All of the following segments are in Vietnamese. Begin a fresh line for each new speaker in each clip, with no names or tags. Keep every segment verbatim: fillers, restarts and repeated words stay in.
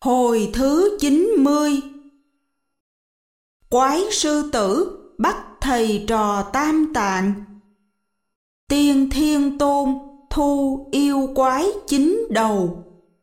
Hồi thứ chín mươi. Quái sư tử bắt thầy trò Tam Tạng. Tiên Thiên Tôn thu yêu quái chín đầu.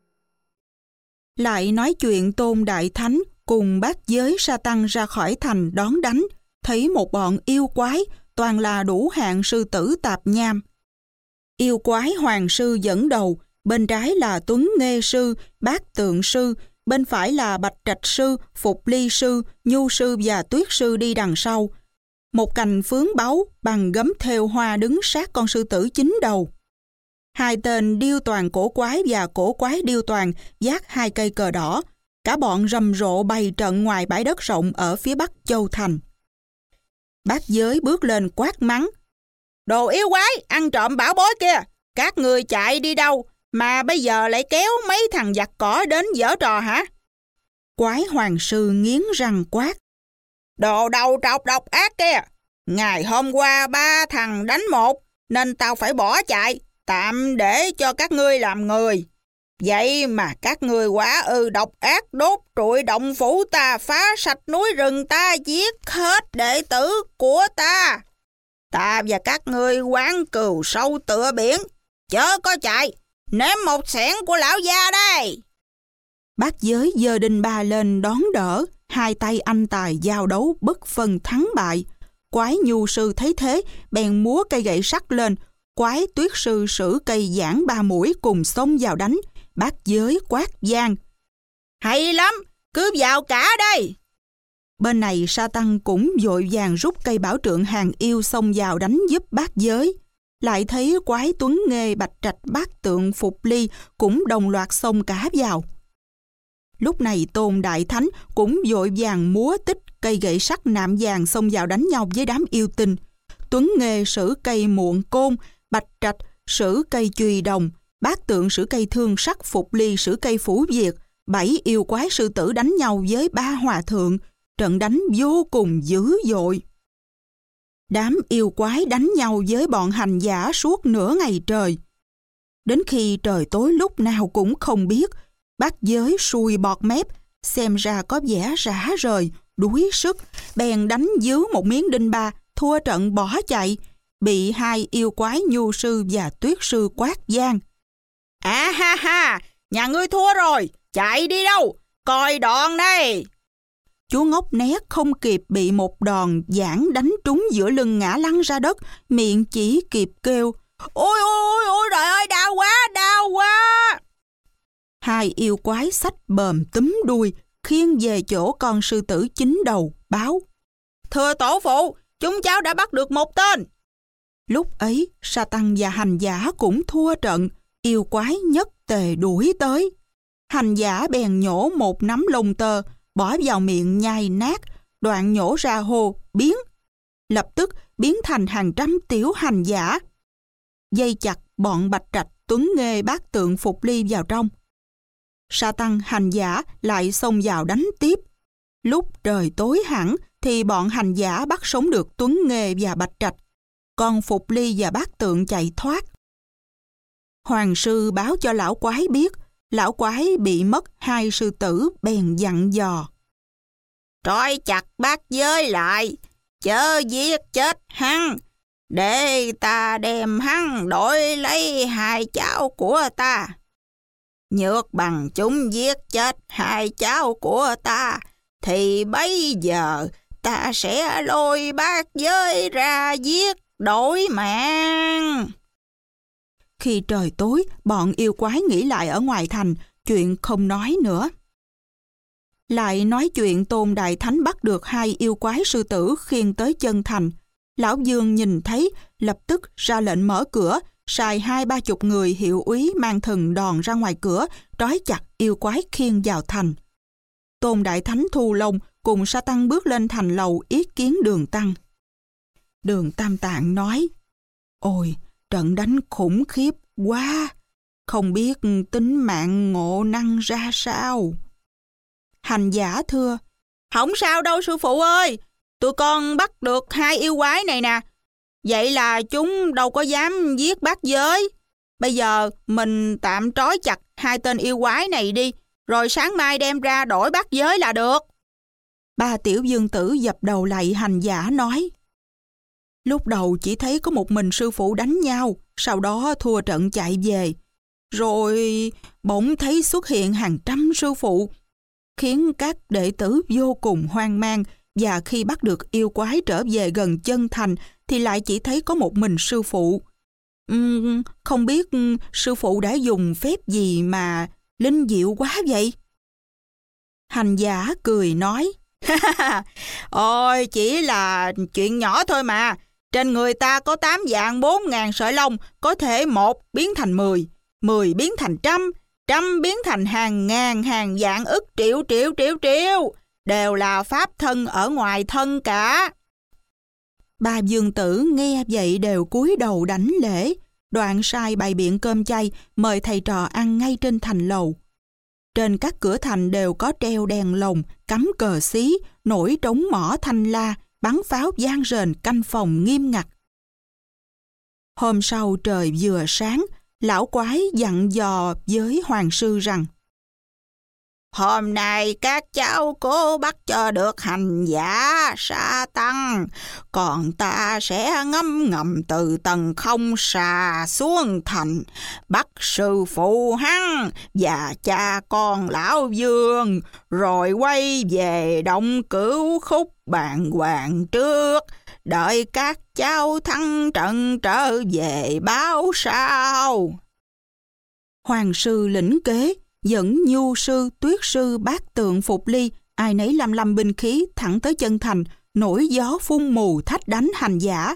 Lại nói chuyện Tôn Đại Thánh cùng bát giới sa tăng ra khỏi thành đón đánh, thấy một bọn yêu quái toàn là đủ hạng sư tử tạp nham. Yêu quái hoàng sư dẫn đầu, bên trái là Tuấn Nghê sư, Bát Tượng sư, bên phải là Bạch Trạch sư, Phục Ly sư, Nhu sư và Tuyết sư đi đằng sau. Một cành phướng báu bằng gấm thêu hoa đứng sát con sư tử chín đầu. Hai tên điêu toàn cổ quái và cổ quái điêu toàn vác hai cây cờ đỏ. Cả bọn rầm rộ bày trận ngoài bãi đất rộng ở phía bắc Châu Thành. Bát giới bước lên quát mắng: "Đồ yêu quái, ăn trộm bảo bối kia! Các người chạy đi đâu mà bây giờ lại kéo mấy thằng giặc cỏ đến giở trò hả?" Quái hoàng sư nghiến răng quát: "Đồ đầu trọc độc ác kia! Ngày hôm qua ba thằng đánh một, nên tao phải bỏ chạy, tạm để cho các ngươi làm người. Vậy mà các ngươi quá ư độc ác, đốt trụi động phủ ta, phá sạch núi rừng ta, giết hết đệ tử của ta. Ta và các ngươi oán cừu sâu tựa biển, chớ có chạy, ném một xẻng của lão gia đây." Bát giới giơ đinh ba lên đón đỡ, hai tay anh tài giao đấu bất phân thắng bại. Quái nhu sư thấy thế, bèn múa cây gậy sắt lên. Quái tuyết sư sử cây giảng ba mũi cùng xông vào đánh. Bát giới quát vang: "Hay lắm, cứ vào cả đây!" Bên này sa tăng cũng vội vàng rút cây bảo trượng hàng yêu xông vào đánh giúp bát giới. Lại thấy quái Tuấn Nghê, Bạch Trạch, Bát Tượng, Phục Ly cũng đồng loạt xông cả vào. Lúc này Tôn Đại Thánh cũng vội vàng múa tích cây gậy sắt nạm vàng xông vào đánh nhau với đám yêu tinh. Tuấn Nghê sử cây muộn côn, Bạch Trạch sử cây chùy đồng, Bát Tượng sử cây thương sắc, Phục Ly sử cây phủ diệt. Bảy yêu quái sư tử đánh nhau với ba hòa thượng, trận đánh vô cùng dữ dội. Đám yêu quái đánh nhau với bọn hành giả suốt nửa ngày trời. Đến khi trời tối lúc nào cũng không biết, bát giới sùi bọt mép, xem ra có vẻ rã rời, đuối sức, bèn đánh dứ một miếng đinh ba, thua trận bỏ chạy, bị hai yêu quái nhu sư và tuyết sư quát vang: "À ha ha, nhà ngươi thua rồi, chạy đi đâu, coi đòn đây!" Chú ngốc né không kịp bị một đòn giảng đánh trúng giữa lưng ngã lăn ra đất, miệng chỉ kịp kêu: "Ôi ôi ôi trời ơi, đau quá, đau quá!" Hai yêu quái xách bờm túm đuôi, khiêng về chỗ con sư tử chín đầu, báo: "Thưa tổ phụ, chúng cháu đã bắt được một tên." Lúc ấy, sa tăng và hành giả cũng thua trận, yêu quái nhất tề đuổi tới. Hành giả bèn nhổ một nắm lông tơ, bỏ vào miệng nhai nát, đoạn nhổ ra hô biến. Lập tức biến thành hàng trăm tiểu hành giả. Dây chặt bọn Bạch Trạch, Tuấn Nghê, Bát Tượng, Phục Ly vào trong. Sa tăng hành giả lại xông vào đánh tiếp. Lúc trời tối hẳn thì bọn hành giả bắt sống được Tuấn Nghê và Bạch Trạch, còn Phục Ly và Bát Tượng chạy thoát. Hoàng sư báo cho lão quái biết, lão quái bị mất hai sư tử, bèn dặn dò: "Trói chặt bát giới lại, chớ giết chết hắn, để ta đem hắn đổi lấy hai cháu của ta. Nhược bằng chúng giết chết hai cháu của ta, thì bây giờ ta sẽ lôi bát giới ra giết đổi mạng." Khi trời tối, bọn yêu quái nghỉ lại ở ngoài thành, chuyện không nói nữa. Lại nói chuyện Tôn Đại Thánh bắt được hai yêu quái sư tử khiêng tới chân thành. Lão Dương nhìn thấy, lập tức ra lệnh mở cửa, sai hai ba chục người hiệu úy mang thần đòn ra ngoài cửa, trói chặt yêu quái khiêng vào thành. Tôn Đại Thánh thu lông cùng sa tăng bước lên thành lầu yết kiến Đường Tăng. Đường Tam Tạng nói: "Ôi, trận đánh khủng khiếp quá, không biết tính mạng ngộ năng ra sao." Hành giả thưa: "Không sao đâu sư phụ ơi, tụi con bắt được hai yêu quái này nè. Vậy là chúng đâu có dám giết bát giới. Bây giờ mình tạm trói chặt hai tên yêu quái này đi,
rồi sáng mai đem ra đổi bát giới là được.
Ba tiểu dương tử dập đầu lạy hành giả nói: Lúc đầu chỉ thấy có một mình sư phụ đánh nhau, sau đó thua trận chạy về. Rồi bỗng thấy xuất hiện hàng trăm sư phụ, khiến các đệ tử vô cùng hoang mang, và khi bắt được yêu quái trở về gần chân thành thì lại chỉ thấy có một mình sư phụ. Uhm, không biết sư phụ đã dùng phép gì mà linh diệu quá vậy? Hành giả cười nói:
Ôi, chỉ là chuyện nhỏ thôi mà. Trên người ta có tám vạn bốn ngàn sợi lông, có thể một biến thành mười, mười biến thành trăm, trăm biến thành hàng ngàn, hàng vạn, ức, triệu, triệu, triệu, triệu. Đều là pháp thân ở ngoài thân cả.
Ba dương tử nghe vậy đều cúi đầu đảnh lễ, đoạn sai bày biện cơm chay, mời thầy trò ăn ngay trên thành lầu. Trên các cửa thành đều có treo đèn lồng, cắm cờ xí, nổi trống mõ thanh la, bắn pháo vang rền, canh phòng nghiêm ngặt. Hôm sau trời vừa sáng, lão quái dặn dò với hoàng sư rằng:
Hôm nay các cháu cố bắt cho được hành giả sa tăng, còn ta sẽ ngấm ngầm từ tầng không xà xuống thành, bắt sư phụ hắn và cha con lão Dương, rồi quay về Đông Cửu Khúc bàng hoàng trước, đợi các cháu thắng trận trở về báo sao.
Hoàng sư lĩnh kế, dẫn nhu sư, tuyết sư, bát tượng, phục ly, ai nấy lăm lăm binh khí thẳng tới chân thành, nổi gió phun mù thách đánh hành giả.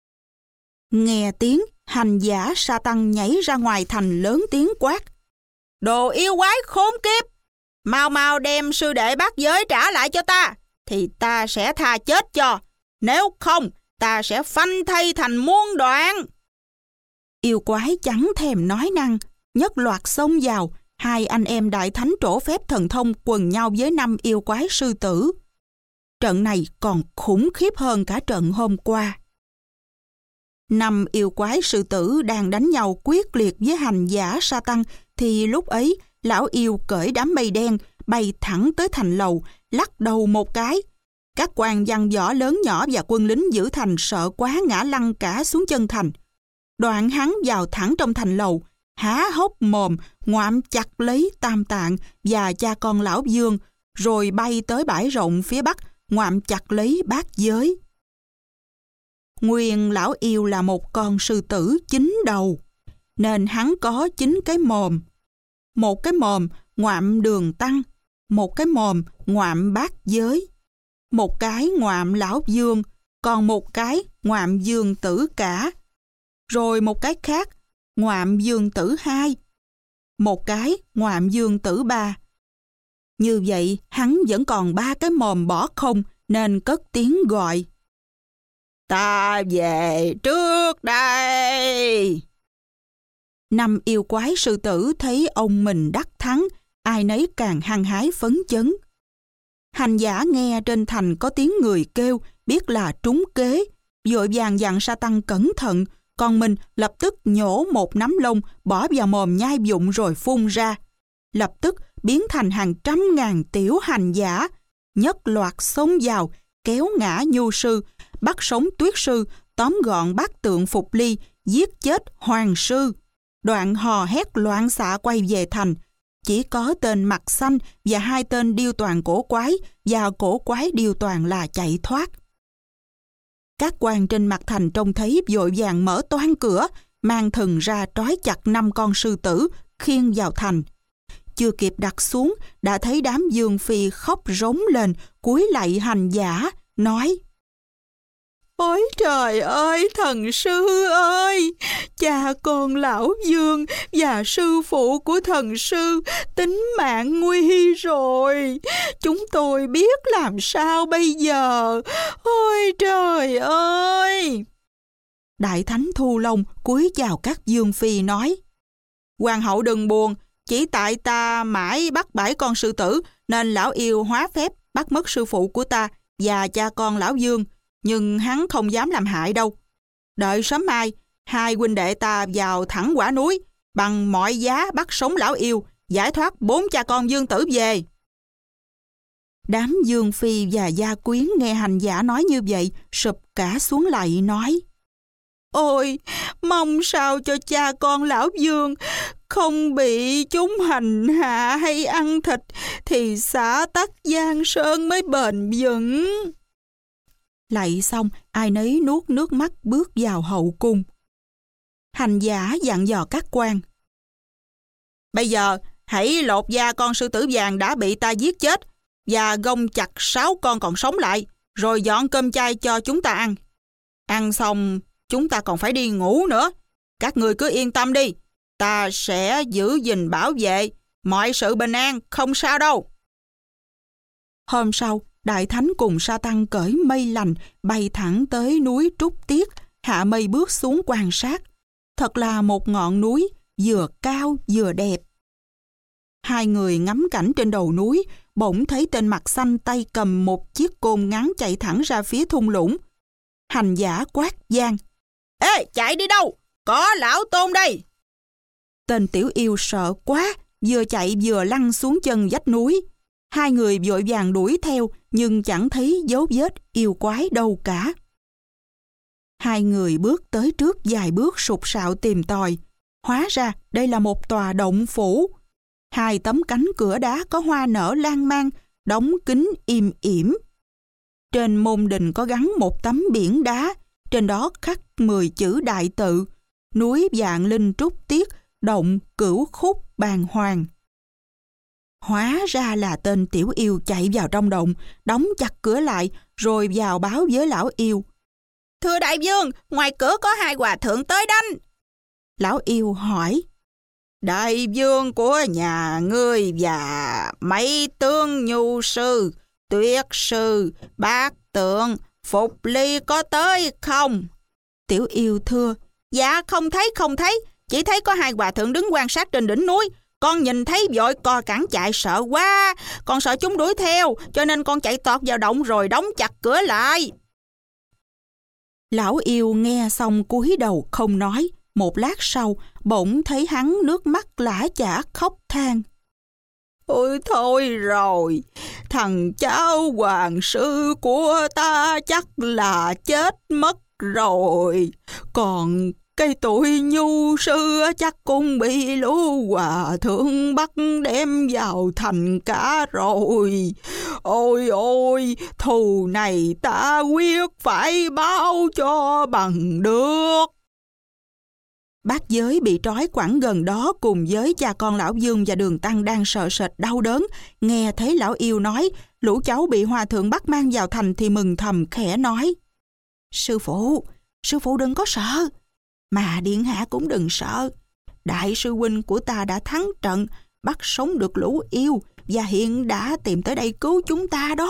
Nghe tiếng, hành giả sa tăng nhảy ra ngoài thành lớn tiếng quát:
Đồ yêu quái khốn kiếp! Mau mau đem sư đệ bát giới trả lại cho ta, thì ta sẽ tha chết cho. Nếu không, ta sẽ phanh thây thành muôn đoạn.
Yêu quái chẳng thèm nói năng, nhất loạt xông vào. Hai anh em đại thánh trổ phép thần thông quần nhau với năm yêu quái sư tử. Trận này còn khủng khiếp hơn cả trận hôm qua. Năm yêu quái sư tử đang đánh nhau quyết liệt với hành giả sa tăng, thì lúc ấy lão yêu cởi đám mây đen bay thẳng tới thành lầu, lắc đầu một cái. Các quan văn võ lớn nhỏ và quân lính giữ thành sợ quá ngã lăn cả xuống chân thành. Đoạn hắn vào thẳng trong thành lầu, há hốc mồm ngoạm chặt lấy Tam Tạng và cha con lão Dương, rồi bay tới bãi rộng phía bắc ngoạm chặt lấy bát giới. Nguyên lão yêu là một con sư tử chín đầu, nên hắn có chín cái mồm. Một cái mồm ngoạm đường tăng, một cái mồm ngoạm bát giới, một cái ngoạm lão Dương, còn một cái ngoạm Dương tử cả, rồi một cái khác ngoạm Dương tử hai, một cái ngoạm Dương tử ba. Như vậy hắn vẫn còn ba cái mồm bỏ không, nên cất tiếng gọi:
Ta về trước đây.
Năm yêu quái sư tử thấy ông mình đắc thắng, ai nấy càng hăng hái phấn chấn. Hành giả nghe trên thành có tiếng người kêu, biết là trúng kế, vội vàng dặn sa tăng cẩn thận, còn mình lập tức nhổ một nắm lông bỏ vào mồm nhai vụng rồi phun ra. Lập tức biến thành hàng trăm ngàn tiểu hành giả, nhất loạt xông vào, kéo ngã nhu sư, bắt sống tuyết sư, tóm gọn bát tượng phục ly, giết chết hoàng sư. Đoạn hò hét loạn xạ quay về thành. Chỉ có tên mặt xanh và hai tên điêu toàn cổ quái và cổ quái điêu toàn là chạy thoát. Các quan trên mặt thành trông thấy vội vàng mở toang cửa, mang thừng ra trói chặt năm con sư tử, khiêng vào thành. Chưa kịp đặt xuống, đã thấy đám dương phi khóc rống lên, cúi lạy hành giả, nói: Ôi trời ơi, thần sư ơi! Cha con lão Dương và sư phụ của thần sư tính mạng nguy rồi. Chúng tôi biết làm sao bây giờ. Ôi trời ơi! Đại thánh Thu Long cúi chào các dương phi nói: Hoàng hậu đừng buồn, chỉ tại ta mãi bắt bảy con sư tử nên lão yêu hóa phép bắt mất sư phụ của ta và cha con lão Dương, nhưng hắn không dám làm hại đâu. Đợi sớm mai, hai huynh đệ ta vào thẳng quả núi, bằng mọi giá bắt sống lão yêu
giải thoát bốn cha con Dương Tử về.
Đám Dương Phi và gia quyến nghe hành giả nói như vậy, sụp cả xuống lạy nói:
Ôi, mong sao cho cha con lão Dương không bị chúng hành hạ hay ăn thịt, thì xã tắc Giang Sơn mới bền vững.
Lạy xong, ai nấy nuốt nước mắt bước vào hậu cung. Hành giả dặn dò các quan:
Bây giờ hãy lột da con sư tử vàng đã bị ta giết chết và gông chặt sáu con còn sống lại, rồi dọn cơm chay cho chúng ta ăn. Ăn xong chúng ta còn phải đi ngủ nữa. Các người cứ yên tâm đi, ta sẽ giữ gìn bảo vệ mọi sự bình an, không sao đâu.
Hôm sau, Đại Thánh cùng Sa Tăng cởi mây lành bay thẳng tới núi Trúc Tiết, hạ mây bước xuống quan sát. Thật là một ngọn núi vừa cao vừa đẹp. Hai người ngắm cảnh trên đầu núi, bỗng thấy tên mặt xanh tay cầm một chiếc côn ngắn chạy thẳng ra phía thung lũng. Hành giả quát vang:
Ê, chạy đi đâu? Có lão Tôn đây!
Tên tiểu yêu sợ quá, vừa chạy vừa lăn xuống chân vách núi. Hai người vội vàng đuổi theo, nhưng chẳng thấy dấu vết yêu quái đâu cả. Hai người bước tới trước vài bước sụt sạo tìm tòi. Hóa ra đây là một tòa động phủ. Hai tấm cánh cửa đá có hoa nở lan man, đóng kín im ỉm. Trên môn đình có gắn một tấm biển đá, trên đó khắc mười chữ đại tự: núi Vạn Linh Trúc Tiết, động Cửu Khúc Bàng Hoàng. Hóa ra là tên tiểu yêu chạy vào trong động, đóng chặt cửa lại, rồi vào báo với lão yêu:
Thưa đại vương, ngoài cửa có hai hòa thượng tới đánh.
Lão yêu hỏi:
Đại vương của nhà ngươi và mấy tướng nhu sư, tuyết sư, bát tượng, Phục Ly có tới không?
Tiểu yêu thưa:
Dạ không thấy không thấy, chỉ thấy có hai hòa thượng đứng quan sát trên đỉnh núi. Con nhìn thấy vội co cẳng chạy, sợ quá. Con sợ chúng đuổi theo, cho nên con chạy tọt vào động rồi đóng chặt cửa lại.
Lão yêu nghe xong cúi đầu không nói. Một lát sau, bỗng thấy hắn nước mắt lã chã khóc than:
Ôi thôi rồi, thằng cháu hoàng sư của ta chắc là chết mất rồi. Còn cái tuổi nhu sư chắc cũng bị lũ hòa thượng bắt đem vào thành cả rồi. Ôi ôi, thù này ta quyết phải báo cho bằng được.
Bát Giới bị trói quẳng gần đó cùng với cha con lão Dương và Đường Tăng đang sợ sệt đau đớn. Nghe thấy lão yêu nói lũ cháu bị hòa thượng bắt mang vào thành thì mừng thầm khẽ nói: Sư phụ, sư phụ đừng có sợ. Mà điện hạ cũng đừng sợ. Đại sư huynh của ta đã thắng trận, bắt sống được lũ yêu và hiện đã tìm tới đây cứu chúng ta đó.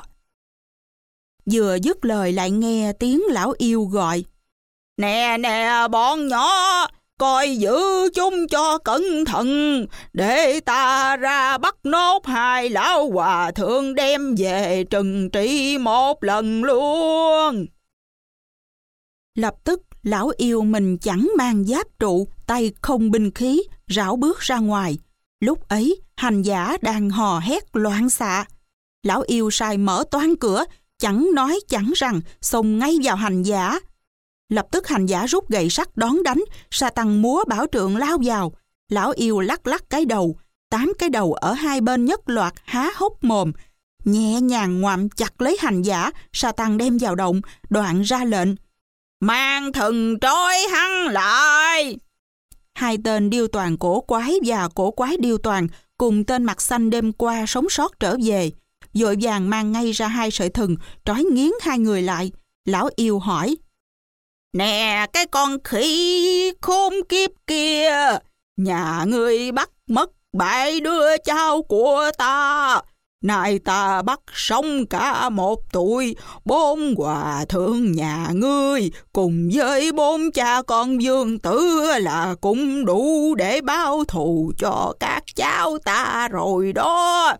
Vừa dứt lời lại nghe tiếng lão yêu gọi:
Nè nè bọn nhỏ, coi giữ chúng cho cẩn thận, để ta ra bắt nốt hai lão hòa thượng đem về trừng trị một lần luôn.
Lập tức lão yêu mình chẳng mang giáp trụ, tay không binh khí, rảo bước ra ngoài. Lúc ấy hành giả đang hò hét loạn xạ. Lão yêu sai mở toang cửa, chẳng nói chẳng rằng xông ngay vào hành giả. Lập tức hành giả rút gậy sắt đón đánh. Sa Tăng múa bảo trượng lao vào. Lão yêu lắc lắc cái đầu, tám cái đầu ở hai bên nhất loạt há hốc mồm, nhẹ nhàng ngoạm chặt lấy hành giả. Sa Tăng đem vào động, đoạn ra lệnh:
Mang thần trói hắn lại.
Hai tên điêu toàn cổ quái và cổ quái điêu toàn cùng tên mặt xanh đêm qua sống sót trở về, vội vàng mang ngay ra hai sợi thừng trói nghiến hai người lại. Lão yêu hỏi:
Nè cái con khỉ khốn kiếp kia, nhà ngươi bắt mất bảy đứa cháu của ta. Nay ta bắt sống cả một tuổi bốn hòa thượng nhà ngươi cùng với bốn cha con Dương Tử là cũng đủ để báo thù cho các cháu ta rồi đó.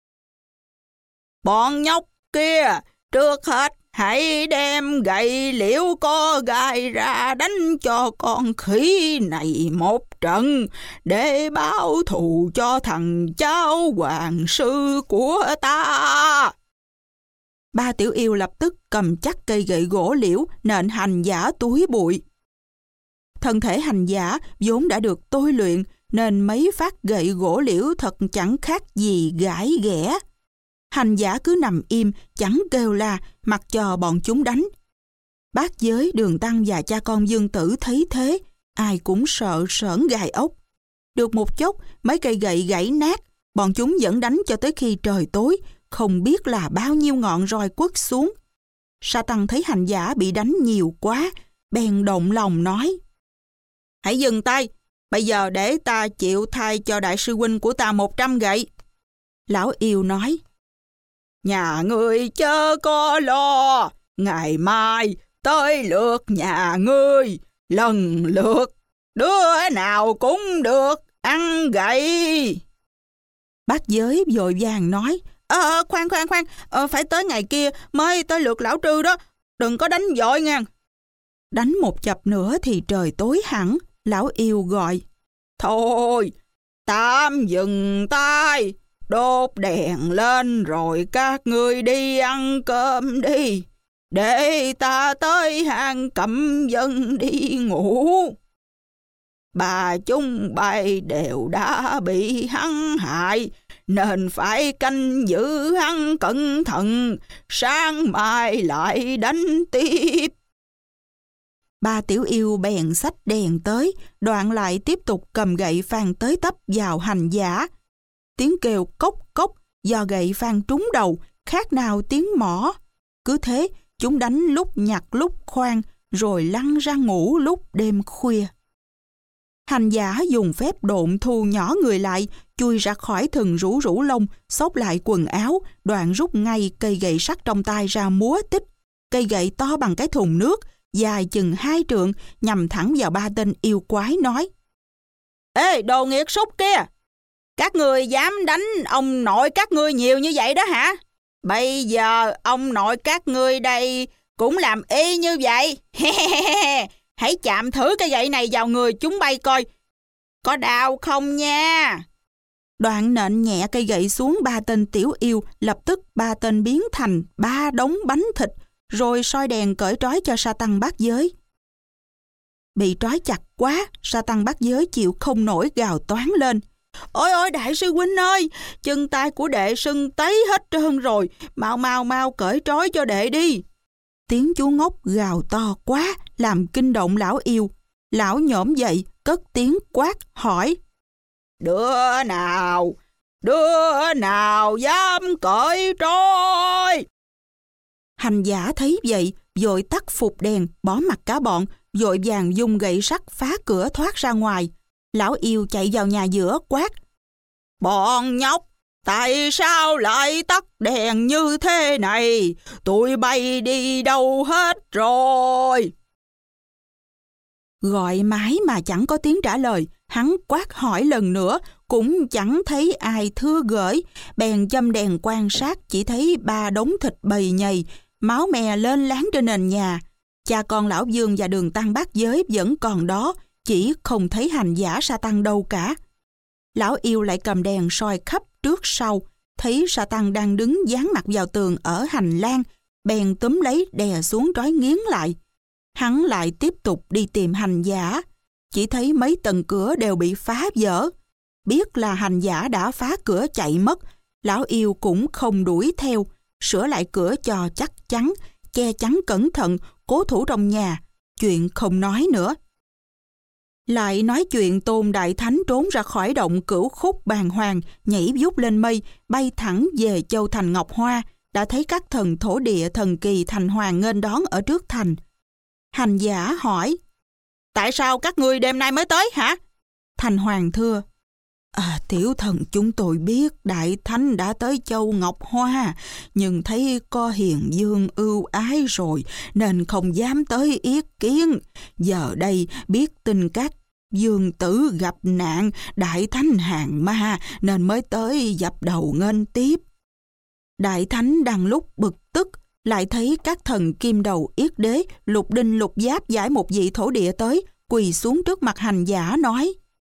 Bọn nhóc kia, trước hết hãy đem gậy liễu có gai ra đánh cho con khỉ này một trận để báo thù cho thằng cháu hoàng sư của ta.
Ba tiểu yêu lập tức cầm chắc cây gậy gỗ liễu nện hành giả túi bụi. Thân thể hành giả vốn đã được tôi luyện nên mấy phát gậy gỗ liễu thật chẳng khác gì gãi ghẻ. Hành giả cứ nằm im, chẳng kêu la, mặc cho bọn chúng đánh. Bát Giới, Đường Tăng và cha con Dương Tử thấy thế, ai cũng sợ sởn gai ốc. Được một chốc, mấy cây gậy gãy nát, bọn chúng vẫn đánh cho tới khi trời tối, không biết là bao nhiêu ngọn roi quất xuống. Sa Tăng thấy hành giả bị đánh nhiều quá, bèn động lòng nói: Hãy dừng tay, bây giờ để ta chịu thay cho đại sư huynh của ta một trăm gậy. Lão yêu nói:
Nhà ngươi chớ có lo, ngày mai tới lượt nhà ngươi, lần lượt, đứa nào cũng được ăn gậy.
Bát Giới vội vàng nói:
Ờ, khoan khoan khoan, ờ, phải tới ngày kia mới tới lượt lão Trư đó, đừng có đánh vội nha.
Đánh một chập nữa thì trời tối hẳn. Lão yêu gọi:
Thôi, tạm dừng tay, đốt đèn lên rồi các ngươi đi ăn cơm đi, để ta tới hang Cẩm Dân đi ngủ. Bà chúng bay đều đã bị hắn hại, nên phải canh giữ hắn cẩn thận, sáng mai lại đánh tiếp.
Ba tiểu yêu bèn xách đèn tới, đoạn lại tiếp tục cầm gậy phang tới tấp vào hành giả. Tiếng kêu cốc cốc do gậy phang trúng đầu, khác nào tiếng mõ. Cứ thế, chúng đánh lúc nhặt lúc khoan, rồi lăn ra ngủ lúc đêm khuya. Hành giả dùng phép độn thu nhỏ người lại, chui ra khỏi thừng rủ rủ lông, xốc lại quần áo, đoạn rút ngay cây gậy sắt trong tay ra múa tích. Cây gậy to bằng cái thùng nước, dài chừng hai trượng, nhằm thẳng vào ba tên yêu quái nói:
Ê, đồ nghiệt súc kia! Các ngươi dám đánh ông nội các ngươi nhiều như vậy đó hả? Bây giờ ông nội các ngươi đây cũng làm y như vậy. Hãy chạm thử cái gậy này vào người chúng bay coi, có đau không nha.
Đoạn nện nhẹ cây gậy xuống ba tên tiểu yêu, lập tức ba tên biến thành ba đống bánh thịt, rồi soi đèn cởi trói cho Sa Tăng Bát Giới. Bị trói chặt quá, Sa Tăng Bát Giới chịu không nổi gào toán lên: Ôi ôi đại sư huynh ơi, chân tay của đệ sưng tấy hết trơn rồi, mau mau mau cởi trói cho đệ đi. Tiếng chú ngốc gào to quá, làm kinh động lão yêu. Lão nhổm dậy, cất tiếng quát hỏi:
Đứa nào, đứa nào dám cởi trói?
Hành giả thấy vậy, vội tắt phục đèn, bỏ mặt cả bọn, vội vàng dùng gậy sắt phá cửa thoát ra ngoài. Lão yêu chạy vào nhà giữa quát: Bọn nhóc, tại sao lại tắt đèn như thế này? Tụi bay đi đâu hết rồi? Gọi mãi mà chẳng có tiếng trả lời. Hắn quát hỏi lần nữa, cũng chẳng thấy ai thưa gởi. Bèn châm đèn quan sát, chỉ thấy ba đống thịt bầy nhầy, máu me lên láng trên nền nhà. Cha con lão Dương và Đường Tăng Bát Giới vẫn còn đó, chỉ không thấy hành giả Sa Tăng đâu cả. Lão yêu lại cầm đèn soi khắp trước sau, thấy Sa Tăng đang đứng dán mặt vào tường ở hành lang, bèn túm lấy đè xuống trói nghiến lại. Hắn lại tiếp tục đi tìm hành giả, chỉ thấy mấy tầng cửa đều bị phá vỡ. Biết là hành giả đã phá cửa chạy mất, lão yêu cũng không đuổi theo, sửa lại cửa cho chắc chắn, che chắn cẩn thận, cố thủ trong nhà, chuyện không nói nữa. Lại nói chuyện Tôn Đại Thánh trốn ra khỏi động Cửu Khúc bàng hoàng, nhảy vút lên mây, bay thẳng về châu thành Ngọc Hoa, đã thấy các thần thổ địa thần kỳ thành hoàng nghênh đón ở trước thành. Hành giả hỏi: Tại sao các ngươi đêm nay mới tới hả? Thành hoàng thưa: À, tiểu thần chúng tôi biết Đại Thánh đã tới châu Ngọc Hoa, nhưng thấy có hiền dương ưu ái rồi nên không dám tới yết kiến. Giờ đây biết tin các dương tử gặp nạn, Đại Thánh hàng ma nên mới tới dập đầu nghênh tiếp. Đại Thánh đang lúc bực tức, lại thấy các thần kim đầu yết đế, lục đinh lục giáp giải một vị thổ địa tới, quỳ xuống trước mặt hành giả nói: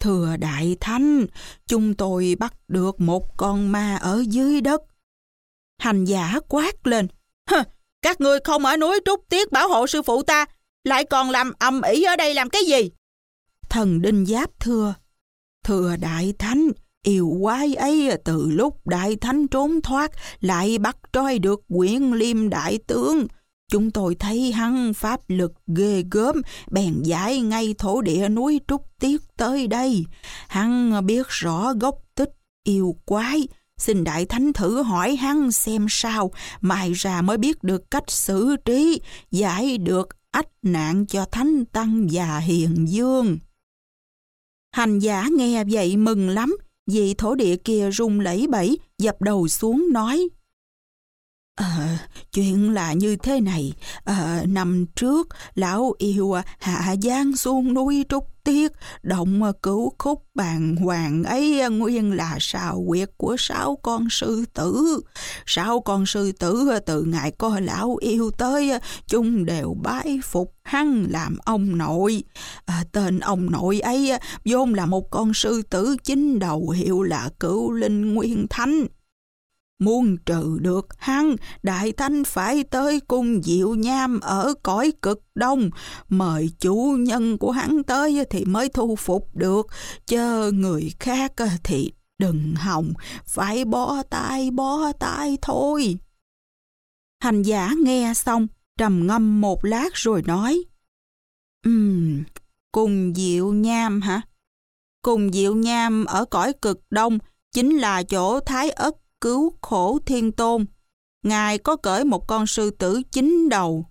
Thưa Đại Thánh, chúng tôi bắt được một con ma ở dưới đất. Hành giả quát lên:
Hừ, các ngươi không ở núi Trúc Tiết bảo hộ sư phụ ta, lại còn làm ầm ĩ ở đây làm cái gì?
Thần Đinh Giáp thưa: Thưa Đại Thánh, yêu quái ấy từ lúc Đại Thánh trốn thoát lại bắt trói được Quyển Liêm đại tướng. Chúng tôi thấy hắn pháp lực ghê gớm, bèn giải ngay thổ địa núi Trúc Tiết tới đây. Hắn biết rõ gốc tích yêu quái. Xin Đại Thánh thử hỏi hắn xem sao, mai ra mới biết được cách xử trí, giải được ách nạn cho Thánh Tăng và Hiền Dương. Hành giả nghe vậy mừng lắm, vị thổ địa kia run lẩy bẩy, dập đầu xuống nói: Ờ, chuyện là như thế này. Ờ, năm trước, lão yêu hạ giáng xuống núi Trúc Tiết, động cửu khúc bàng hoàng ấy nguyên là sao huyệt của sáu con sư tử. Sáu con sư tử từ ngày có lão yêu tới, chúng đều bái phục hắn làm ông nội. À, tên ông nội ấy vốn là một con sư tử chính đầu, hiệu là Cửu Linh Nguyên Thánh. Muốn trừ được hắn, Đại Thánh phải tới cung Diệu Nham ở cõi cực đông, mời chủ nhân của hắn tới thì mới thu phục được, chớ người khác thì đừng hòng, phải bó tay bó tay thôi. Hành giả nghe xong, trầm ngâm một lát rồi nói: Ừm, cung Diệu Nham hả? Cung Diệu Nham ở cõi cực đông chính là chỗ Thái Ất Cứu Khổ Thiên Tôn. Ngài có cởi một con sư tử chín đầu.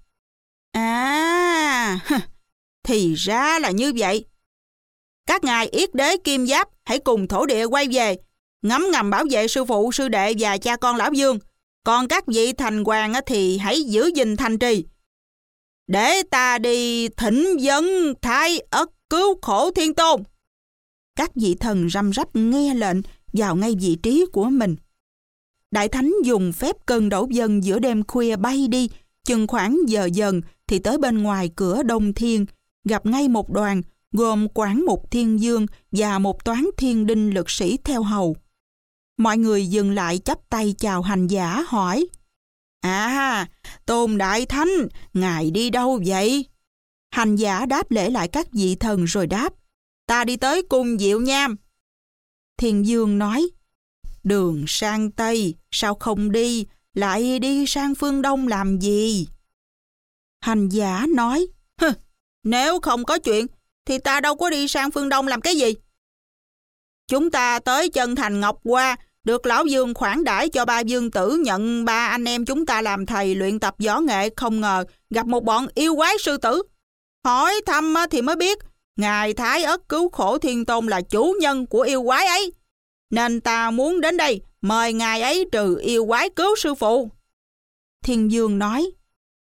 À, thì ra là như vậy. Các ngài Yết Đế Kim Giáp hãy cùng thổ địa quay về, ngấm ngầm bảo vệ sư phụ, sư đệ và cha con lão Dương. Còn các vị thành hoàng thì hãy giữ gìn thành trì, để ta đi thỉnh vấn Thái Ất Cứu Khổ Thiên Tôn. Các vị thần răm rắp nghe lệnh, vào ngay vị trí của mình. Đại Thánh dùng phép cơn đổ dân giữa đêm khuya bay đi, chừng khoảng giờ dần thì tới bên ngoài cửa Đông Thiên, gặp ngay một đoàn gồm Quảng Mục Thiên Dương và một toán thiên đinh lực sĩ theo hầu. Mọi người dừng lại chắp tay chào hành giả, hỏi: À, Tôn Đại Thánh, ngài đi đâu vậy? Hành giả đáp lễ lại các vị thần rồi đáp: Ta đi tới cung Diệu Nham. Thiên Dương nói: Đường sang Tây, sao không đi, lại đi sang phương Đông làm gì? Hành giả nói: Hừ, nếu không có chuyện, thì ta đâu có đi sang phương Đông làm cái gì? Chúng ta tới chân thành Ngọc Hoa, được lão Dương khoản đãi cho ba vương tử nhận ba anh em chúng ta làm thầy luyện tập võ nghệ, không ngờ gặp một bọn yêu quái sư tử. Hỏi thăm thì mới biết, ngài Thái Ất Cứu Khổ Thiên Tôn là chủ nhân của yêu quái ấy, nên ta muốn đến đây mời ngài ấy trừ yêu quái cứu sư phụ. Thiên Dương nói: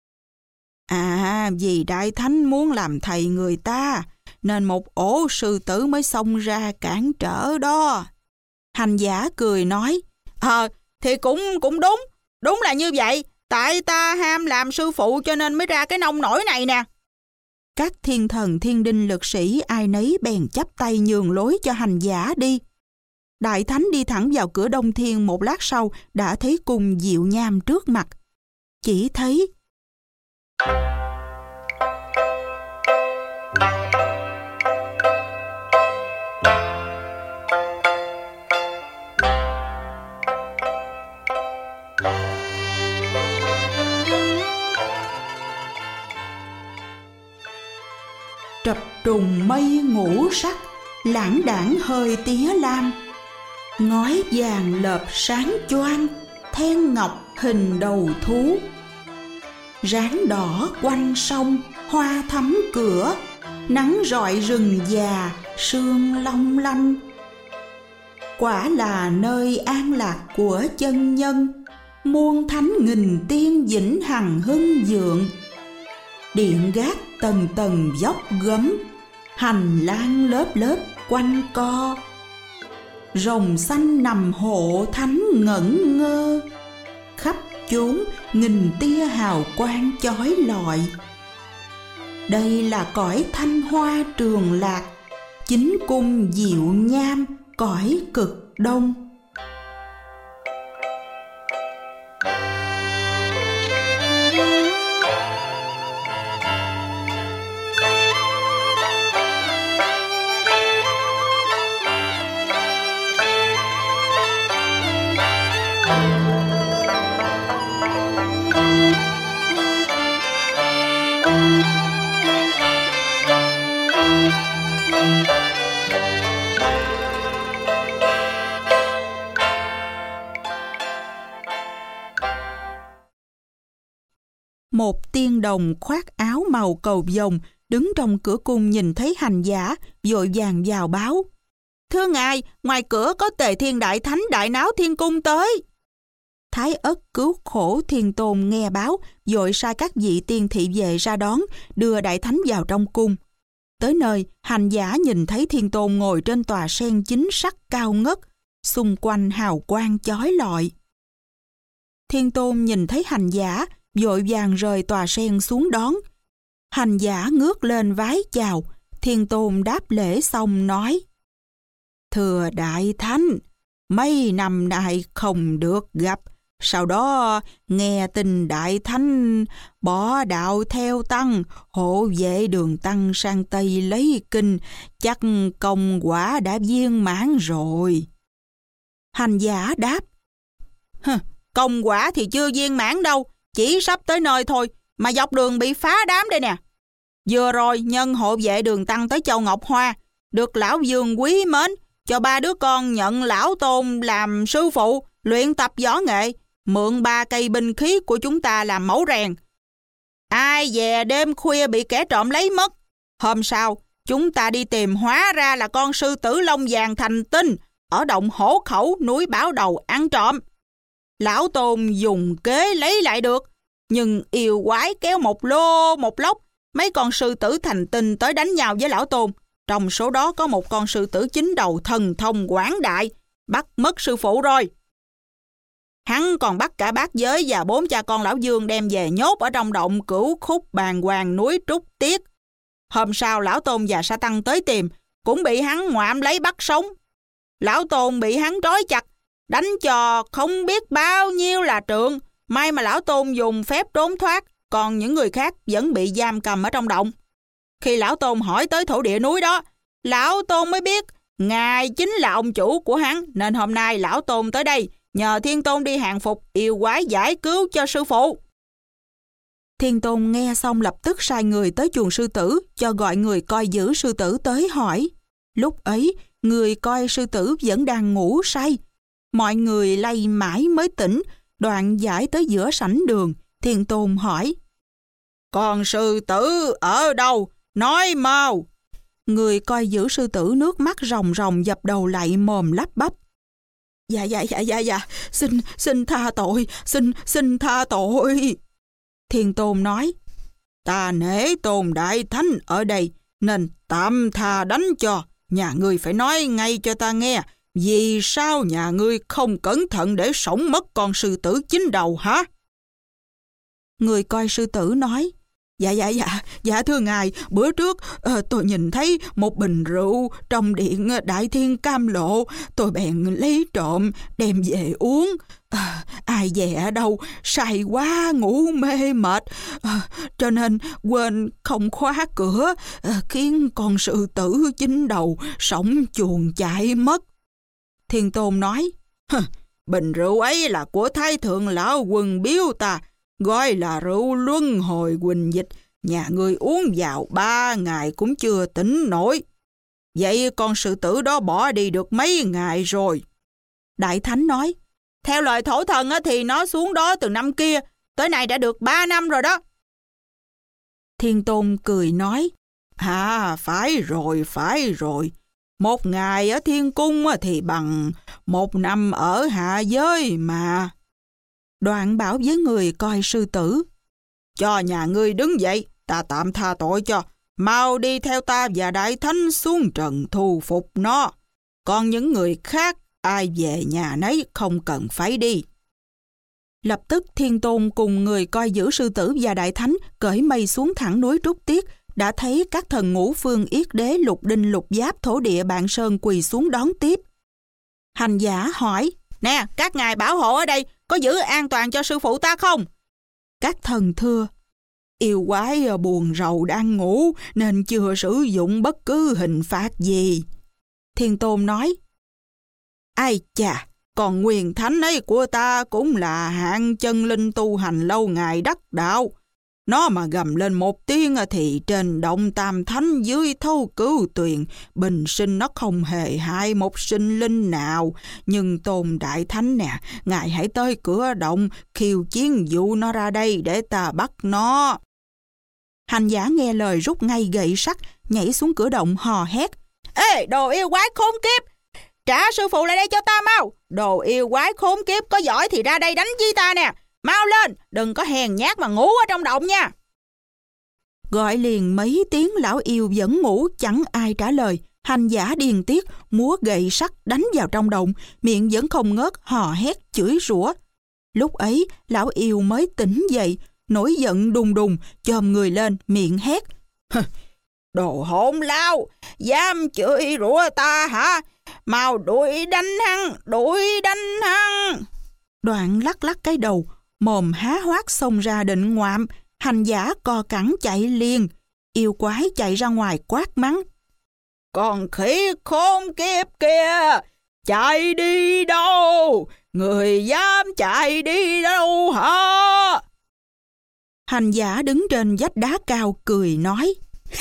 À, vì Đại Thánh muốn làm thầy người ta, nên một ổ sư tử mới xông ra cản trở đó. Hành giả cười nói: Ờ, thì cũng cũng đúng, đúng là như vậy. Tại ta ham làm sư phụ cho nên mới ra cái nông nổi này nè. Các thiên thần thiên đinh lực sĩ ai nấy bèn chắp tay nhường lối cho hành giả đi. Đại Thánh đi thẳng vào cửa Đông Thiên, một lát sau đã thấy cung Diệu Nham trước mặt. Chỉ thấy trập trùng mây ngũ sắc, lãng đãng hơi tía lam. Ngói vàng lợp sáng choang, then ngọc hình đầu thú. Ráng đỏ quanh sông, hoa thắm cửa, nắng rọi rừng già, sương long lanh. Quả là nơi an lạc của chân nhân, muôn thánh nghìn tiên vĩnh hằng hưng vượng. Điện gác tầng tầng dốc gấm, hành lang lớp lớp quanh co. Rồng xanh nằm hộ thánh ngẩn ngơ, khắp chốn nghìn tia hào quang chói lọi. Đây là cõi thanh hoa trường lạc, chính cung diệu nham cõi cực đông. Một tiên đồng khoác áo màu cầu vồng đứng trong cửa cung nhìn thấy hành giả, vội vàng vào báo: "Thưa ngài, ngoài cửa có Tề Thiên Đại Thánh đại náo thiên cung tới." Thái Ất Cứu Khổ Thiên Tôn nghe báo, vội sai các vị tiên thị vệ ra đón, đưa Đại Thánh vào trong cung. Tới nơi, hành giả nhìn thấy Thiên Tôn ngồi trên tòa sen chính sắc cao ngất, xung quanh hào quang chói lọi. Thiên Tôn nhìn thấy hành giả, vội vàng rời tòa sen xuống đón. Hành giả ngước lên vái chào, Thiên Tôn đáp lễ xong nói: "Thưa Đại Thánh, mấy năm nay không được gặp, sau đó nghe tin Đại Thánh bỏ đạo theo Tăng, hộ vệ đường Tăng sang Tây lấy kinh, chắc công quả đã viên mãn rồi." Hành giả đáp: "Hừ, công quả thì chưa viên mãn đâu, chỉ sắp tới nơi thôi, mà dọc đường bị phá đám đây nè. Vừa rồi nhân hộ vệ đường Tăng tới Châu Ngọc Hoa, được lão vương quý mến, cho ba đứa con nhận lão Tôn làm sư phụ, luyện tập võ nghệ, mượn ba cây binh khí của chúng ta làm mẫu rèn. Ai dè đêm khuya bị kẻ trộm lấy mất. Hôm sau, chúng ta đi tìm, hóa ra là con sư tử lông vàng thành tinh ở động Hổ Khẩu, núi Báo Đầu ăn trộm. Lão Tôn dùng kế lấy lại được, nhưng yêu quái kéo một lô một lốc, mấy con sư tử thành tinh tới đánh nhau với lão Tôn. Trong số đó có một con sư tử chín đầu thần thông quảng đại, bắt mất sư phụ rồi. Hắn còn bắt cả bát giới và bốn cha con lão vương đem về nhốt ở trong động Cửu Khúc Bàng Hoàng núi Trúc Tiết. Hôm sau lão Tôn và Sa Tăng tới tìm, cũng bị hắn ngoạm lấy bắt sống. Lão Tôn bị hắn trói chặt, đánh cho không biết bao nhiêu là trượng. May mà lão Tôn dùng phép trốn thoát, còn những người khác vẫn bị giam cầm ở trong động. Khi lão Tôn hỏi tới thổ địa núi đó, lão Tôn mới biết ngài chính là ông chủ của hắn, nên hôm nay lão Tôn tới đây nhờ Thiên Tôn đi hàng phục yêu quái, giải cứu cho sư phụ. Thiên Tôn nghe xong lập tức sai người tới chuồng sư tử, cho gọi người coi giữ sư tử tới hỏi. Lúc ấy, người coi sư tử vẫn đang ngủ say. Mọi người lay mãi mới tỉnh, đoạn giải tới giữa sảnh đường. Thiên Tôn hỏi: "Con sư tử ở đâu? Nói mau." Người coi giữ sư tử nước mắt ròng ròng dập đầu lạy mồm lắp bắp: Dạ dạ dạ dạ dạ, xin xin tha tội, xin xin tha tội." Thiên Tôn nói: "Ta nể Tôn Đại Thánh ở đây, nên tạm tha đánh cho. Nhà ngươi phải nói ngay cho ta nghe, vì sao nhà ngươi không cẩn thận để sống mất con sư tử chín đầu hả?" Người coi sư tử nói: Dạ dạ dạ, dạ thưa ngài, bữa trước uh, tôi nhìn thấy một bình rượu trong điện Đại Thiên Cam Lộ, tôi bèn lấy trộm đem về uống. Uh, ai dè đâu, say quá ngủ mê mệt, uh, cho nên quên không khóa cửa, uh, khiến con sư tử chín đầu sống chuồng chạy mất. Thiên Tôn nói: "Bình rượu ấy là của Thái Thượng Lão Quân biếu ta, gọi là rượu luân hồi huỳnh dịch. Nhà ngươi uống vào ba ngày cũng chưa tỉnh nổi. Vậy con sư tử đó bỏ đi được mấy ngày rồi?" Đại Thánh nói: "Theo lời thổ thần thì nó xuống đó từ năm kia, tới nay đã được ba năm rồi đó." Thiên Tôn cười nói: "À, phải rồi, phải rồi. Một ngày ở thiên cung thì bằng một năm ở hạ giới mà." Đoạn bảo với người coi sư tử: "Cho nhà ngươi đứng dậy, ta tạm tha tội cho. Mau đi theo ta và Đại Thánh xuống trần thu phục nó. Còn những người khác, ai về nhà nấy, không cần phải đi." Lập tức Thiên Tôn cùng người coi giữ sư tử và Đại Thánh cởi mây xuống thẳng núi Trúc Tiết, đã thấy các thần ngũ phương yết đế lục đinh lục giáp thổ địa Bạn Sơn quỳ xuống đón tiếp. Hành giả hỏi:
Nè, các ngài bảo hộ ở đây có giữ an toàn cho sư phụ ta không?
Các thần thưa: Yêu quái buồn rầu đang ngủ nên chưa sử dụng bất cứ hình phạt gì. Thiên Tôn nói: Ai chà, còn nguyên thánh ấy của ta cũng là hạng chân linh tu hành lâu ngày đắc đạo. Nó mà gầm lên một tiếng thì trên động tam thánh dưới thâu cứu tuyền, bình sinh nó không hề hại một sinh linh nào. Nhưng Tôn Đại Thánh nè, ngài hãy tới cửa động khiêu chiến dụ nó ra đây để ta bắt nó. Hành giả nghe lời rút ngay gậy sắt, nhảy xuống cửa động hò hét:
Ê, đồ yêu quái khốn kiếp! Trả sư phụ lại đây cho ta mau! Đồ yêu quái khốn kiếp, có giỏi thì ra đây đánh với ta nè! Mau lên, đừng có hèn nhát mà ngủ ở trong động nha!
Gọi liền mấy tiếng lão yêu vẫn ngủ, chẳng ai trả lời. Hành giả điên tiết, múa gậy sắt đánh vào trong động, miệng vẫn không ngớt hò hét chửi rủa. Lúc ấy, lão yêu mới tỉnh dậy, nổi giận đùng đùng, chồm người lên, miệng hét:
Đồ hỗn lao, dám chửi rủa ta hả? Mau đuổi đánh hắn, đuổi đánh hắn!
Đoạn lắc lắc cái đầu, mồm há hoác xông ra định ngoạm. Hành giả co cẳng chạy liền. Yêu quái chạy ra ngoài quát mắng:
Con khỉ khốn kiếp kia, chạy đi đâu? Người dám chạy đi đâu hả?
Hành giả đứng trên vách đá cao cười nói: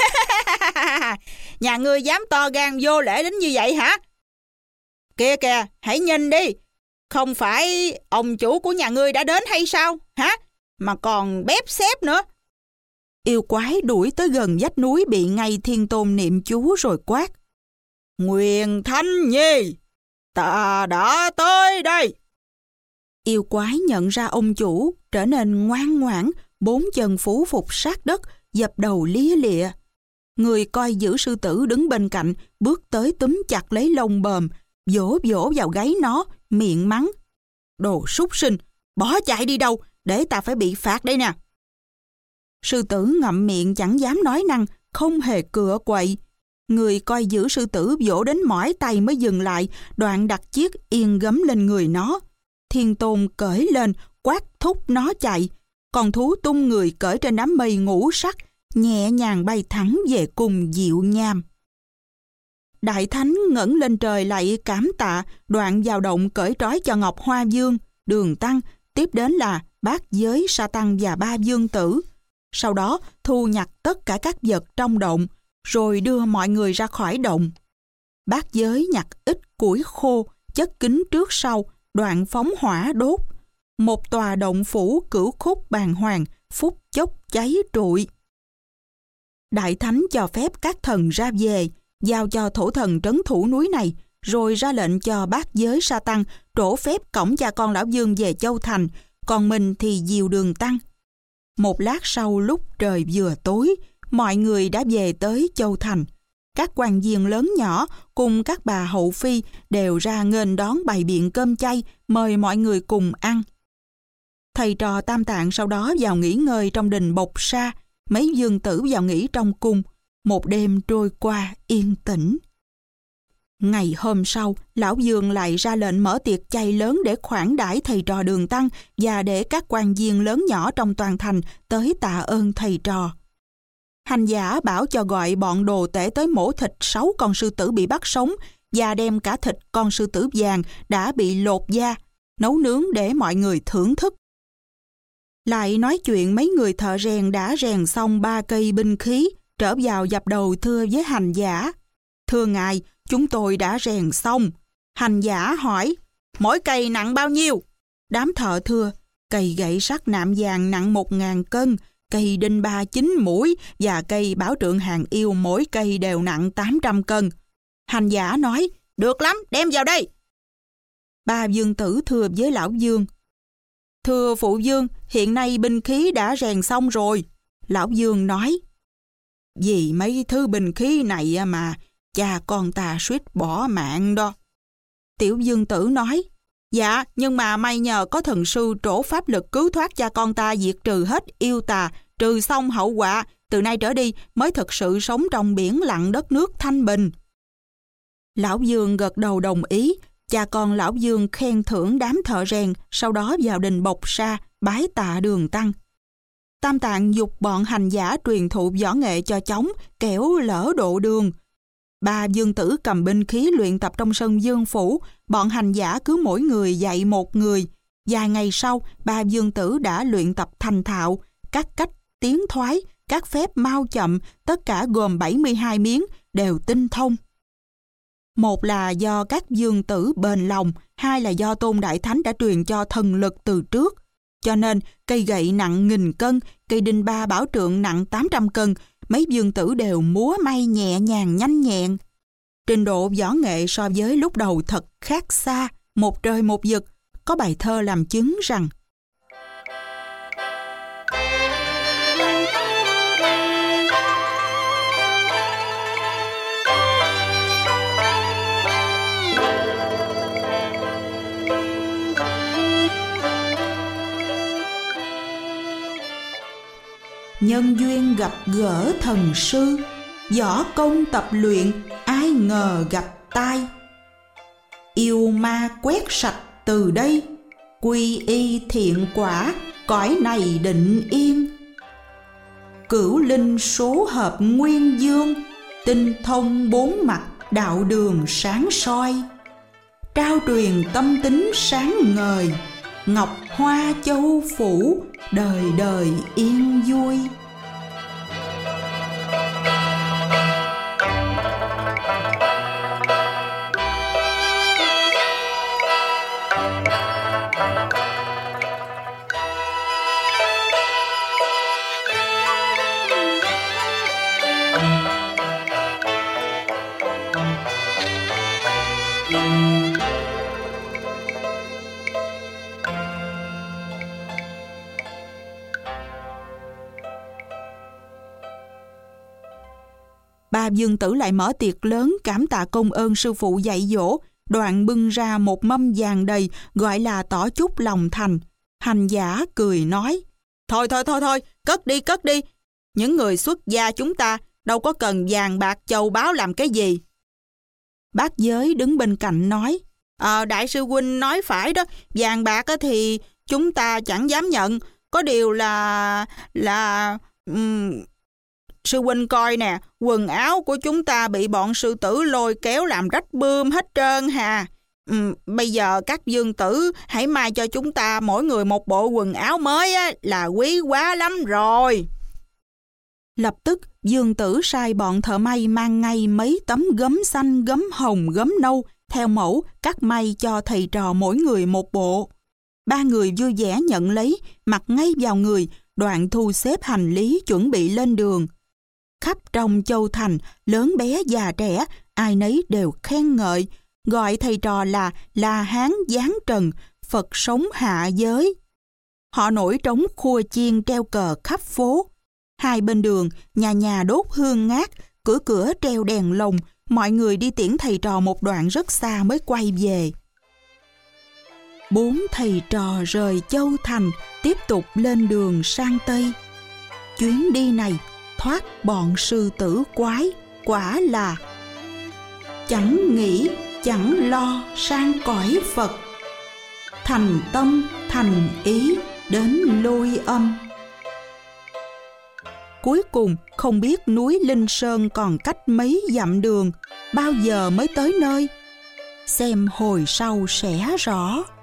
Nhà ngươi dám to gan vô lễ đến như vậy hả? Kìa kìa, hãy nhìn đi. Không phải ông chủ của nhà ngươi đã đến hay sao? Hả? Mà còn bếp xếp nữa.
Yêu quái đuổi tới gần vách núi bị ngay Thiên Tôn niệm chú rồi quát:
Nguyên Thánh Nhi, ta đã tới đây.
Yêu quái nhận ra ông chủ, trở nên ngoan ngoãn, bốn chân phú phục sát đất, dập đầu lia lịa. Người coi giữ sư tử đứng bên cạnh bước tới túm chặt lấy lông bờm, vỗ vỗ vào gáy nó, miệng mắng: Đồ súc sinh, bỏ chạy đi đâu, để ta phải bị phạt đây nè. Sư tử ngậm miệng chẳng dám nói năng, không hề cựa quậy. Người coi giữ sư tử vỗ đến mỏi tay mới dừng lại, đoạn đặt chiếc yên gấm lên người nó. Thiên Tôn cởi lên, quát thúc nó chạy. Con thú tung người cởi trên đám mây ngũ sắc, nhẹ nhàng bay thẳng về cung Diệu Nham. Đại Thánh ngẩng lên trời lạy cảm tạ, đoạn vào động cởi trói cho Ngọc Hoa Dương, Đường Tăng, tiếp đến là Bát Giới Sa Tăng và ba vương tử. Sau đó thu nhặt tất cả các vật trong động, rồi đưa mọi người ra khỏi động. Bát Giới nhặt ít củi khô, chất kín trước sau, đoạn phóng hỏa đốt. Một tòa động phủ cửu khúc bàng hoàng, phút chốc cháy trụi. Đại Thánh cho phép các thần ra về, giao cho thổ thần trấn thủ núi này, rồi ra lệnh cho Bát Giới Sa Tăng trổ phép cõng cha con lão Dương về Châu Thành, còn mình thì dìu Đường Tăng. Một lát sau, lúc trời vừa tối, mọi người đã về tới Châu Thành. Các quan viên lớn nhỏ cùng các bà hậu phi đều ra nghênh đón bày biện cơm chay, mời mọi người cùng ăn. Thầy trò Tam Tạng sau đó vào nghỉ ngơi trong đình Bộc Sa, mấy vương tử vào nghỉ trong cung. Một đêm trôi qua yên tĩnh. Ngày hôm sau, lão Dương lại ra lệnh mở tiệc chay lớn để khoản đãi thầy trò Đường Tăng và để các quan viên lớn nhỏ trong toàn thành tới tạ ơn thầy trò. Hành giả bảo cho gọi bọn đồ tể tới mổ thịt sáu con sư tử bị bắt sống và đem cả thịt con sư tử vàng đã bị lột da, nấu nướng để mọi người thưởng thức. Lại nói chuyện mấy người thợ rèn đã rèn xong ba cây binh khí, trở vào dập đầu thưa với hành giả: Thưa ngài, chúng tôi đã rèn xong. Hành giả hỏi: Mỗi cây nặng bao nhiêu? Đám thợ thưa: Cây gậy sắt nạm vàng nặng một ngàn cân, cây đinh ba chín mũi và cây bảo trượng hàng yêu mỗi cây đều nặng tám trăm cân. Hành giả nói: Được lắm, đem vào đây. Ba vương tử thưa với lão Dương: Thưa phụ vương, hiện nay binh khí đã rèn xong rồi. Lão Dương nói: Vì mấy thứ binh khí này mà cha con ta suýt bỏ mạng đó. Tiểu vương tử nói: Dạ, nhưng mà may nhờ có thần sư trổ pháp lực cứu thoát cha con ta, diệt trừ hết yêu tà, trừ xong hậu quả, từ nay trở đi mới thực sự sống trong biển lặng đất nước thanh bình. Lão Dương gật đầu đồng ý. Cha con Lão Dương khen thưởng đám thợ rèn, sau đó vào đình Bộc Sa bái tạ Đường Tăng. Tam Tạng giục bọn hành giả truyền thụ võ nghệ cho chóng, kẻo lỡ độ đường. Ba dương tử cầm binh khí luyện tập trong sân Dương phủ, bọn hành giả cứ mỗi người dạy một người. Vài ngày sau, ba dương tử đã luyện tập thành thạo, các cách tiến thoái, các phép mau chậm, tất cả gồm bảy mươi hai miếng, đều tinh thông. Một là do các dương tử bền lòng, hai là do Tôn Đại Thánh đã truyền cho thần lực từ trước. Cho nên, cây gậy nặng nghìn cân, cây đinh ba bảo trượng nặng tám trăm cân, mấy dương tử đều múa may nhẹ nhàng nhanh nhẹn. Trình độ võ nghệ so với lúc đầu thật khác xa, một trời một vực. Có bài thơ làm chứng rằng: nhân duyên gặp gỡ thần sư, võ công tập luyện ai ngờ gặp tai. Yêu ma quét sạch từ đây, quy y thiện quả cõi này định yên. Cửu linh số hợp nguyên dương, tinh thông bốn mặt đạo đường sáng soi. Trao truyền tâm tính sáng ngời, ngọc hoa châu phủ đời đời yên vui. Ba dương tử lại mở tiệc lớn cảm tạ công ơn sư phụ dạy dỗ, đoạn bưng ra một mâm vàng đầy, gọi là tỏ chút lòng thành. Hành giả cười nói: Thôi thôi thôi thôi, cất đi cất đi. Những người xuất gia chúng ta đâu có cần vàng bạc châu báu làm cái gì. Bác Giới đứng bên cạnh nói: Ờ, đại sư huynh nói phải đó, vàng bạc thì chúng ta chẳng dám nhận. Có điều là... là... Um, sư huynh coi nè, quần áo của chúng ta bị bọn sư tử lôi kéo làm rách bươm hết trơn hà. Ừ, bây giờ các dương tử hãy may cho chúng ta mỗi người một bộ quần áo mới á, là quý quá lắm rồi. Lập tức dương tử sai bọn thợ may mang ngay mấy tấm gấm xanh, gấm hồng, gấm nâu theo mẫu cắt may cho thầy trò mỗi người một bộ. Ba người vui vẻ nhận lấy, mặc ngay vào người, đoạn thu xếp hành lý chuẩn bị lên đường. Khắp trong châu thành, lớn bé già trẻ, ai nấy đều khen ngợi, gọi thầy trò là La Hán giáng trần, Phật sống hạ giới. Họ nổi trống khua chiên treo cờ khắp phố. Hai bên đường, nhà nhà đốt hương ngát, cửa cửa treo đèn lồng, mọi người đi tiễn thầy trò một đoạn rất xa mới quay về. Bốn thầy trò rời châu thành, tiếp tục lên đường sang Tây. Chuyến đi này thoát bọn sư tử quái, quả là chẳng nghĩ chẳng lo sang cõi Phật, thành tâm thành ý đến lôi âm. Cuối cùng không biết núi Linh Sơn còn cách mấy dặm đường, bao giờ mới tới nơi. Xem hồi sau sẽ rõ.